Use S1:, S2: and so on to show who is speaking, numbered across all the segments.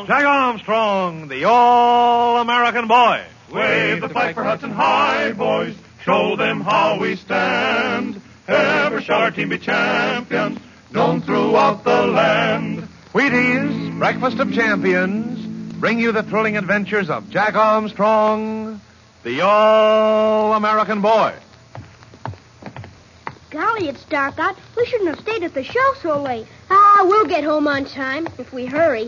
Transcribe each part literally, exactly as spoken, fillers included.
S1: Armstrong.
S2: Jack Armstrong, the all-American boy.
S1: Wave the flag for Hudson High, boys. Show them how we stand. Ever shall our team be champions, known throughout the land.
S2: Wheaties, breakfast of champions, bring you the thrilling adventures of Jack Armstrong, the all-American boy.
S3: Golly, it's dark out. We shouldn't have stayed at the show so late. Ah, we'll get home on time if we hurry.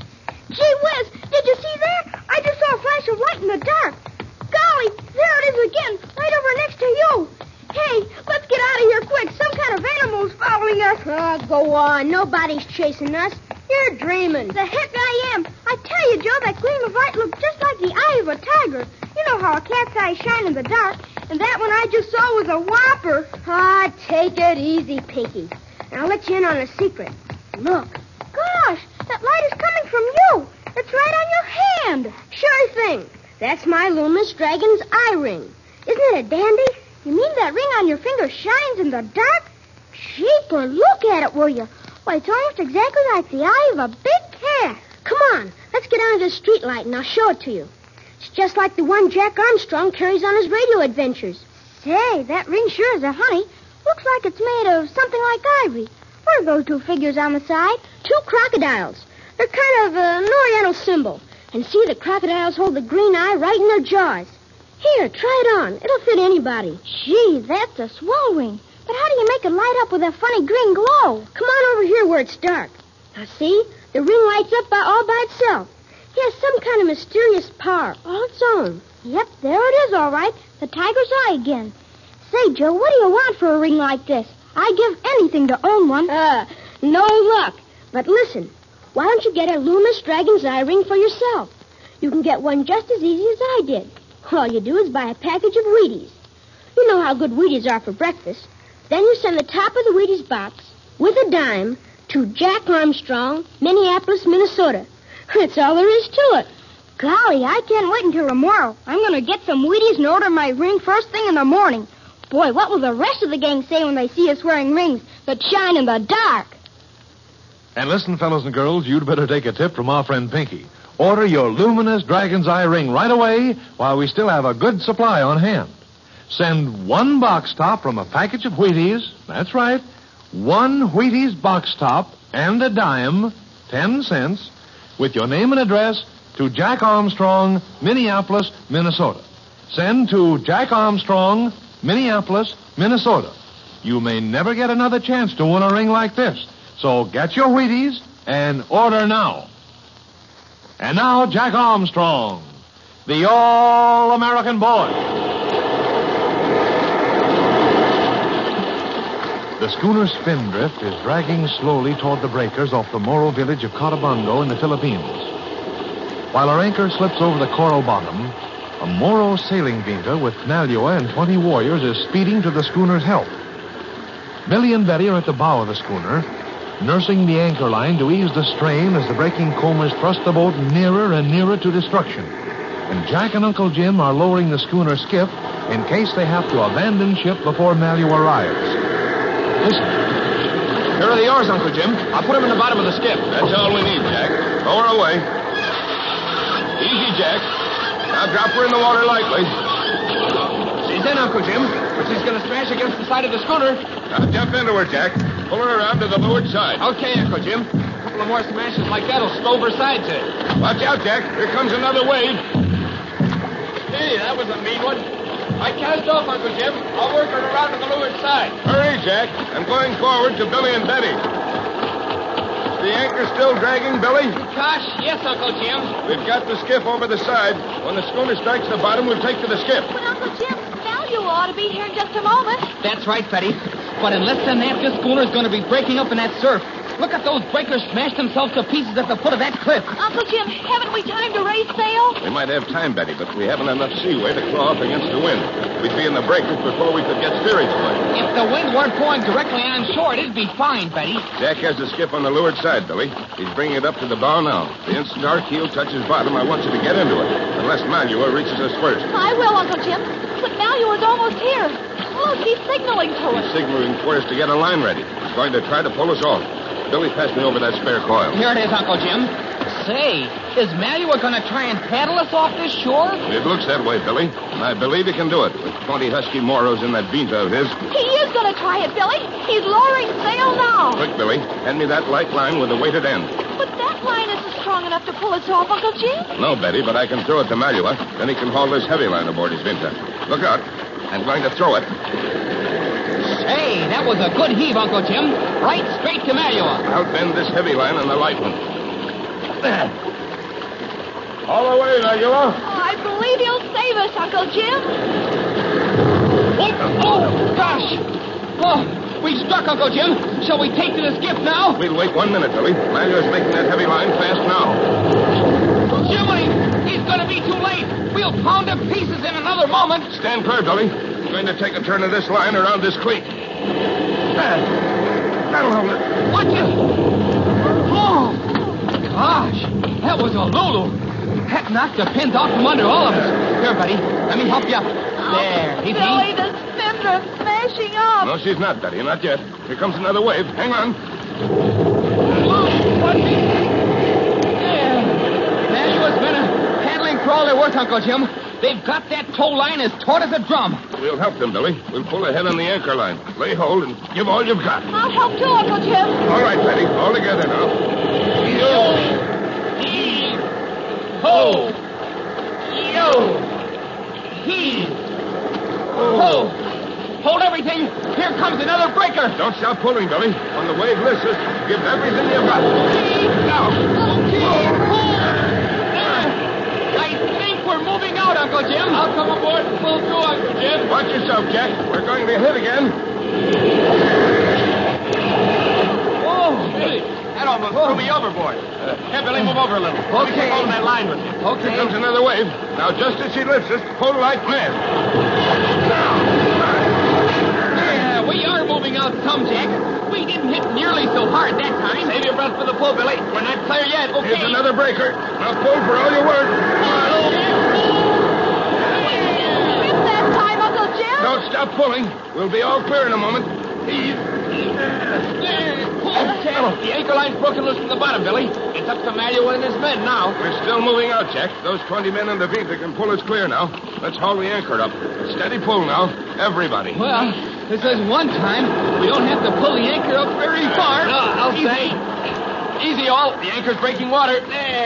S3: Gee whiz, did you see that? I just saw a flash of light in the dark. Golly, there it is again, right over next to you. Hey, let's get out of here quick. Some kind of animal's following us. Oh, go on. Nobody's chasing us. You're dreaming. The heck I am. I tell you, Joe, that gleam of light looked just like the eye of a tiger. You know how a cat's eyes shine in the dark. And that one I just saw was a whopper. Ah, take it easy, Pinky. And I'll let you in on a secret. Look. Gosh, that light is coming from you. It's right on your hand. Sure thing. That's my Loomis Dragon's eye ring. Isn't it a dandy? You mean that ring on your finger shines in the dark? Jeeper, look at it, will you? Why, it's almost exactly like the eye of a big cat. Come on, let's get under the street light and I'll show it to you. It's just like the one Jack Armstrong carries on his radio adventures. Say, that ring sure is a honey. Looks like it's made of something like ivory. What are those two figures on the side? Two crocodiles. They're kind of an oriental symbol. And see, the crocodiles hold the green eye right in their jaws. Here, try it on. It'll fit anybody. Gee, that's a swell ring. But how do you make it light up with a funny green glow? Come on over here where it's dark. Now, see? The ring lights up by, all by itself. It has some kind of mysterious power, all its own. Yep, there it is, all right. The tiger's eye again. Say, Joe, what do you want for a ring like this? I'd give anything to own one. Uh, no luck. But listen, why don't you get a Loomis Dragon's eye ring for yourself? You can get one just as easy as I did. All you do is buy a package of Wheaties. You know how good Wheaties are for breakfast. Then you send the top of the Wheaties box with a dime to Jack Armstrong, Minneapolis, Minnesota. That's all there is to it. Golly, I can't wait until tomorrow. I'm going to get some Wheaties and order my ring first thing in the morning. Boy, what will the rest of the gang say when they see us wearing rings that shine in the dark?
S2: And listen, fellows and girls, you'd better take a tip from our friend Pinky. Order your luminous Dragon's Eye ring right away while we still have a good supply on hand. Send one box top from a package of Wheaties. That's right. One Wheaties box top and a dime, ten cents, with your name and address to Jack Armstrong, Minneapolis, Minnesota. Send to Jack Armstrong, Minneapolis, Minnesota. You may never get another chance to win a ring like this. So get your Wheaties and order now. And now, Jack Armstrong, the all-American boy. The schooner Spindrift is dragging slowly toward the breakers off the Moro village of Cotabongo in the Philippines. While her anchor slips over the coral bottom, a Moro sailing painter with Malua and twenty warriors is speeding to the schooner's help. Billy and Betty are at the bow of the schooner, nursing the anchor line to ease the strain as the breaking combers thrust the boat nearer and nearer to destruction. And Jack and Uncle Jim are lowering the schooner skiff in case they have to abandon ship before Malua arrives. Listen.
S4: Here are the oars, Uncle Jim. I'll put them in the bottom of the skiff.
S1: That's all we need, Jack. Lower away. Easy, Jack. Now drop her in the water lightly.
S4: She's in, Uncle Jim, but she's going to smash against the side of the schooner.
S1: Now jump into her, Jack. Pull her around to the leeward side.
S4: Okay, Uncle Jim. A couple of more smashes like that'll stove her sides in.
S1: Watch out, Jack. Here comes another wave.
S4: Hey, that was a mean one. I cast off, Uncle Jim. I'll work her around to the leeward side.
S1: Hurry, Jack. I'm going forward to Billy and Betty. Is the anchor still dragging, Billy?
S4: Gosh, yes, Uncle Jim.
S1: We've got the skiff over the side. When the schooner strikes the bottom, we'll take to the skiff.
S5: But, Uncle Jim, Malua ought to be here in just a moment.
S6: That's right, Betty. But in less than that, this schooner's going to be breaking up in that surf. Look at those breakers smash themselves to pieces at the foot of that cliff.
S5: Uncle Jim, haven't we time to raise sail?
S1: We might have time, Betty, but we haven't enough seaway to claw off against the wind. We'd be in the breakers before we could get steerage going.
S6: If the wind weren't blowing directly on shore, it'd be fine, Betty.
S1: Jack has the skiff on the leeward side, Billy. He's bringing it up to the bow now. The instant our keel touches bottom, I want you to get into it. Unless Malua reaches us first.
S5: I will, Uncle Jim. But Malua's almost here. Look, he's signaling to us.
S1: He's signaling for us to get a line ready. He's going to try to pull us off. Billy, pass me over that spare coil.
S6: Here it is, Uncle Jim. Say, is Malua going to try and paddle us off this shore?
S7: It looks that way, Billy. And I believe he can do it with twenty husky Moros in that Vinta of his.
S5: He is going to try it, Billy. He's lowering sail now.
S7: Quick, Billy. Hand me that light line with the weighted end.
S5: But that line isn't strong enough to pull us off, Uncle Jim.
S7: No, Betty, but I can throw it to Malua. Then he can haul this heavy line aboard his Vinta. Look out. I'm going to throw it.
S6: Hey, that was a good heave, Uncle Jim. Right straight to Malua.
S7: I'll bend this heavy line on the light one. There. All the way, Malua.
S5: Oh, I believe he'll save us, Uncle Jim.
S6: Oh, oh, gosh. Oh, we struck, Uncle Jim. Shall we take to the skiff now?
S7: We'll wait one minute, Billy. Malua's making that heavy line fast now.
S6: Jimmy, he's going to be too late. We'll pound to pieces in another moment.
S7: Stand clear, Billy. I'm going to take a turn of this line around this cleat. There. That'll hold it.
S6: Watch it. Oh, gosh. That was a Lulu. That knocked the pins out from under all of us. Here, buddy. Let me help you up. There. Easy.
S5: Billy, the fins are smashing up.
S7: No, she's not, Betty. Not yet. Here comes another wave. Hang on.
S6: Oh, watch it. There. Malua's been a paddling for all they're worth, Uncle Jim. They've got that tow line as taut as a drum.
S7: We'll help them, Billy. We'll pull ahead on the anchor line. Lay hold and give all you've got.
S5: I'll help too, Uncle Jim.
S7: All right, Betty. All together now.
S6: Yo. Heave. Ho. Yo. Heave. Ho. Hold everything. Here comes another breaker.
S7: Don't stop pulling, Billy. When the wave lifts us, give everything you've got.
S6: Heave.
S7: Now.
S6: Okay. I think we're moving out, Uncle Jim. I'll come aboard and pull through, Uncle Jim.
S7: Watch yourself, Jack. We're going to hit again.
S6: Oh,
S4: Billy, that almost threw me overboard. Uh, here, Billy, move over a little.
S6: Okay.
S4: Keep holding that line with you.
S6: Okay.
S7: Here comes another wave. Now, just as she lifts us, pull like mad.
S6: Yeah, we are moving out some, Jack. We didn't hit nearly so hard that time.
S4: Save your breath for the pull, Billy. We're not clear yet. Okay.
S7: Here's another breaker. Now pull for all you're worth.
S5: Missed that time, Uncle Jim.
S7: Don't stop pulling. We'll be all clear in a moment.
S6: There.
S4: The anchor line's broken loose from the bottom, Billy. It's up to Malua and his men now.
S7: We're still moving out, Jack. Those twenty men in the Vinta can pull us clear now. Let's haul the anchor up. Steady pull now. Everybody.
S6: Well, this is one time. We don't have to pull the anchor up very far.
S4: No, I'll
S6: Easy.
S4: say. Easy, all. The anchor's breaking water.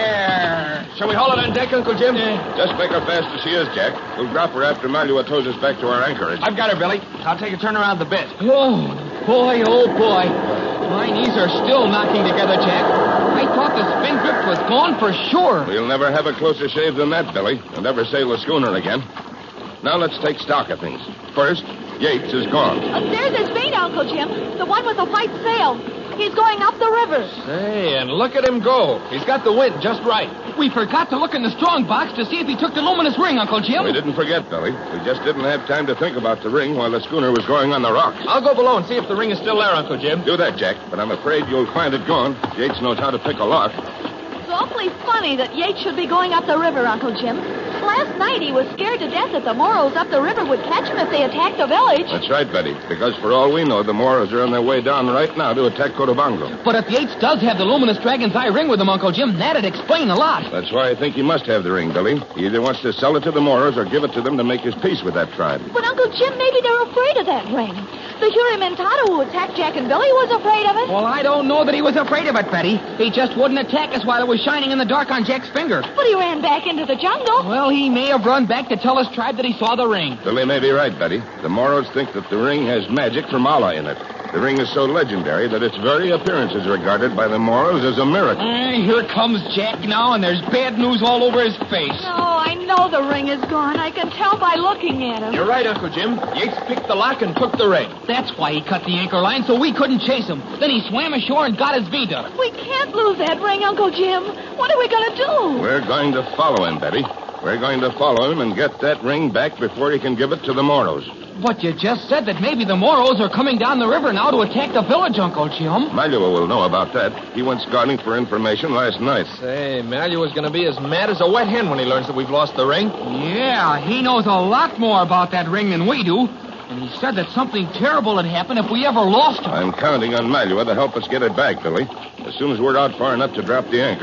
S4: There. Shall we haul it on deck, Uncle Jim?
S7: Just make her fast as she is, Jack. We'll drop her after Malua tows us back to our anchorage.
S4: I've got her, Billy. I'll take a turn around the bit.
S6: Oh, boy, oh, boy. My knees are still knocking together, Jack. I thought the spin grip was gone for sure.
S7: We'll never have a closer shave than that, Billy, and never sail a schooner again. Now let's take stock of things. First, Yates is gone.
S5: Uh, there's his mate, Uncle Jim. The one with the white sail. He's going up the river.
S4: Say, and look at him go. He's got the wind just right.
S6: We forgot to look in the strong box to see if he took the luminous ring, Uncle Jim.
S7: We didn't forget, Billy. We just didn't have time to think about the ring while the schooner was going on the rocks.
S4: I'll go below and see if the ring is still there, Uncle Jim.
S7: Do that, Jack, but I'm afraid you'll find it gone. Yates knows how to pick a lock.
S5: It's awfully funny that Yates should be going up the river, Uncle Jim. Last night he was scared to death that the Moros up the river would catch him if they attacked the village.
S7: That's right, Betty, because for all we know, the Moros are on their way down right now to attack Cotabongo.
S6: But if Yates does have the luminous dragon's eye ring with him, Uncle Jim, that'd explain a lot.
S7: That's why I think he must have the ring, Billy. He either wants to sell it to the Moros or give it to them to make his peace with that tribe.
S5: But, Uncle Jim, maybe they're afraid of that ring. The Hurimentado who attacked Jack and Billy was afraid of it.
S6: Well, I don't know that he was afraid of it, Betty. He just wouldn't attack us while it was shining in the dark on Jack's finger.
S5: But he ran back into the jungle.
S6: Well, he may have run back to tell his tribe that he saw the ring.
S7: Billy may be right, Betty. The Moros think that the ring has magic from Allah in it. The ring is so legendary that its very appearance is regarded by the Moros as a miracle.
S6: Uh, here comes Jack now, and there's bad news all over his face.
S5: Oh, I know the ring is gone. I can tell by looking at him.
S4: You're right, Uncle Jim. Yates picked the lock and took the ring.
S6: That's why he cut the anchor line, so we couldn't chase him. Then he swam ashore and got his Vinta.
S5: We can't lose that ring, Uncle Jim. What are we going to do?
S7: We're going to follow him, Betty. We're going to follow him and get that ring back before he can give it to the Moros.
S6: But you just said that maybe the Moros are coming down the river now to attack the village, Uncle Jim.
S7: Malua will know about that. He went scouting for information last night.
S4: Say, Malua's going to be as mad as a wet hen when he learns that we've lost the ring.
S6: Yeah, he knows a lot more about that ring than we do. And he said that something terrible had happened if we ever lost it.
S7: I'm counting on Malua to help us get it back, Billy. As soon as we're out far enough to drop the anchor,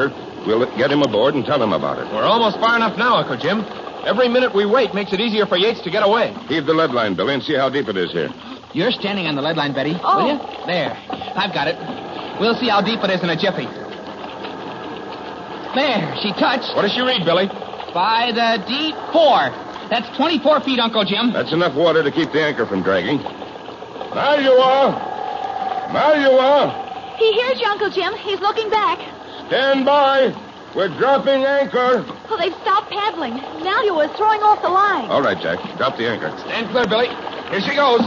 S7: We'll get him aboard and tell him about it.
S6: We're almost far enough now, Uncle Jim. Every minute we wait makes it easier for Yates to get away.
S7: Heave the lead line, Billy, and see how deep it is here.
S6: You're standing on the lead line, Betty,
S5: Oh.
S6: will you? There. I've got it. We'll see how deep it is in a jiffy. There, she touched.
S4: What does she read, Billy?
S6: By the deep four. That's twenty-four feet, Uncle Jim.
S7: That's enough water to keep the anchor from dragging. There you are. There you are.
S5: He hears you, Uncle Jim. He's looking back.
S7: Stand by. We're dropping anchor.
S5: Oh, they've stopped paddling. Malua is throwing off the line.
S7: All right, Jack. Drop the anchor.
S4: Stand clear, Billy. Here she goes.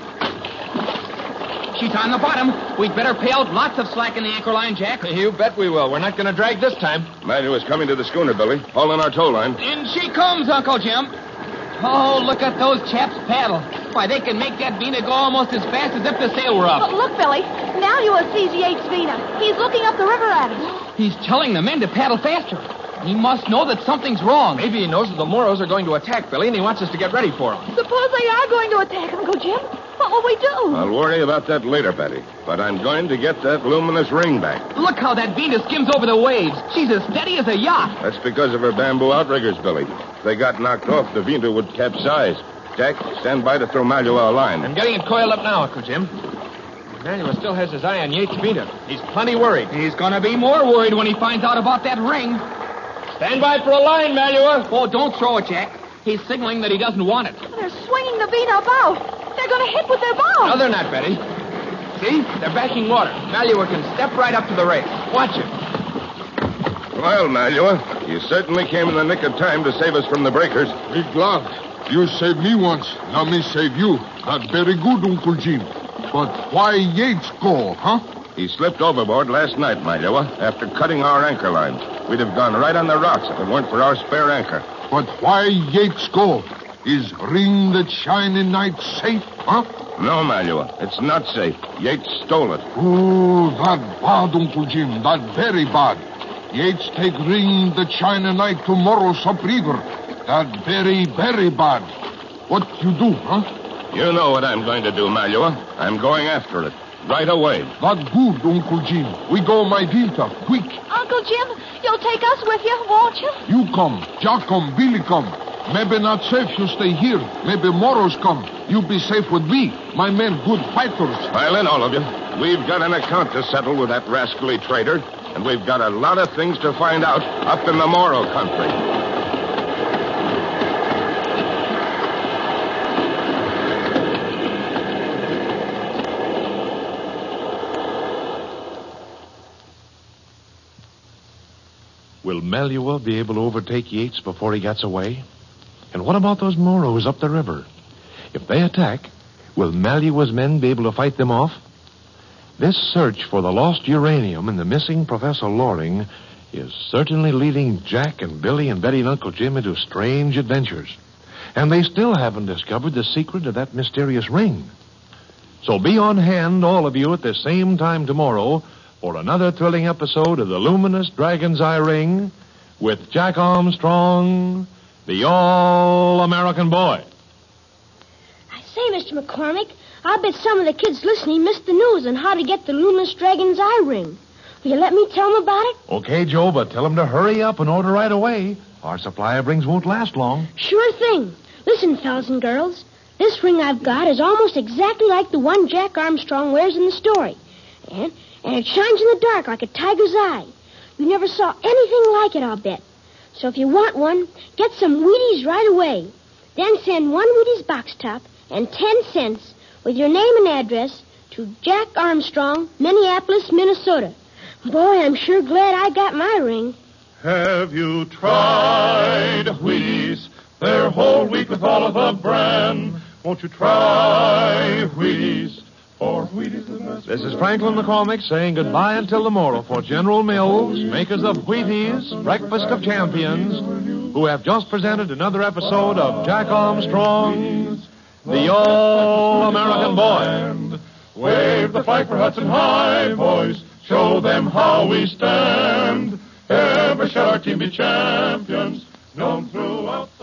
S6: She's on the bottom. We'd better pay out lots of slack in the anchor line, Jack.
S4: You bet we will. We're not going to drag this time.
S7: Manuel is coming to the schooner, Billy. Haul in our tow line.
S6: In she comes, Uncle Jim. Oh, look at those chaps paddle. Why, they can make that Vina go almost as fast as if the sail were
S5: Oh,
S6: up.
S5: look, Billy. Malua sees Yates Vina. He's looking up the river at us.
S6: He's telling the men to paddle faster. He must know that something's wrong.
S4: Maybe he knows that the Moros are going to attack, Billy, and he wants us to get ready for them.
S5: Suppose they are going to attack, Uncle Jim. What will we do?
S7: I'll worry about that later, Betty. But I'm going to get that luminous ring back.
S6: Look how that Vina skims over the waves. She's as steady as a yacht.
S7: That's because of her bamboo outriggers, Billy. If they got knocked off, the Vina would capsize. Jack, stand by to throw Malua a line.
S4: I'm getting it coiled up now, Uncle Jim. Manuel still has his eye on Yates Vina. He's plenty worried.
S6: He's going to be more worried when he finds out about that ring.
S4: Stand by for a line, Malua.
S6: Oh, don't throw it, Jack. He's signaling that he doesn't want it.
S5: They're swinging the Vina about. They're going to hit with their bow.
S4: No, they're not, Betty. See? They're backing water. Malua can step right up to the rail. Watch it.
S7: Well, Malua, you certainly came in the nick of time to save us from the breakers.
S8: Me glad. You saved me once. Now me save you. Not very good, Uncle Jim. But why Yates go, huh?
S7: He slipped overboard last night, Malua, after cutting our anchor line. We'd have gone right on the rocks if it weren't for our spare anchor.
S8: But why Yates go? Is ring that shine in night safe, huh?
S7: No, Malua, it's not safe. Yates stole it.
S8: Oh, that bad, Uncle Jim. That very bad. Yates take ring that shine in night tomorrow up river. That very, very bad. What you do, huh?
S7: You know what I'm going to do, Malua. I'm going after it. Right away.
S8: That good, Uncle Jim. We go my Vinta, quick.
S5: Uncle Jim, you'll take us with you, won't you?
S8: You come. Jack come. Billy come. Maybe not safe you stay here. Maybe Moros come. You be safe with me. My men good fighters.
S7: Pile in, all of you. We've got an account to settle with that rascally trader, and we've got a lot of things to find out up in the Moro country.
S2: Will Malua be able to overtake Yates before he gets away? And what about those Moros up the river? If they attack, will Malua's men be able to fight them off? This search for the lost uranium and the missing Professor Loring is certainly leading Jack and Billy and Betty and Uncle Jim into strange adventures. And they still haven't discovered the secret of that mysterious ring. So be on hand, all of you, at the same time tomorrow for another thrilling episode of the Luminous Dragon's Eye Ring with Jack Armstrong, the All-American Boy.
S3: I say, Mister McCormick, I bet some of the kids listening missed the news on how to get the Luminous Dragon's Eye Ring. Will you let me tell them about it?
S2: Okay, Joe, but tell them to hurry up and order right away. Our supply of rings won't last long.
S3: Sure thing. Listen, fellas and girls. This ring I've got is almost exactly like the one Jack Armstrong wears in the story. And, and it shines in the dark like a tiger's eye. You never saw anything like it, I'll bet. So if you want one, get some Wheaties right away. Then send one Wheaties box top and ten cents with your name and address to Jack Armstrong, Minneapolis, Minnesota. Boy, I'm sure glad I got my ring.
S1: Have you tried Wheaties? They're whole wheat with all of the bran. Won't you try Wheaties? For Wheaties is the best.
S2: This is Franklin McCormick saying goodbye until tomorrow for General Mills, makers of Wheaties, Breakfast of Champions, who have just presented another episode of Jack Armstrong, the All-American Boy.
S1: Wave the flag for Hudson High, boys. Show them how we stand. Ever shall our team be champions, known throughout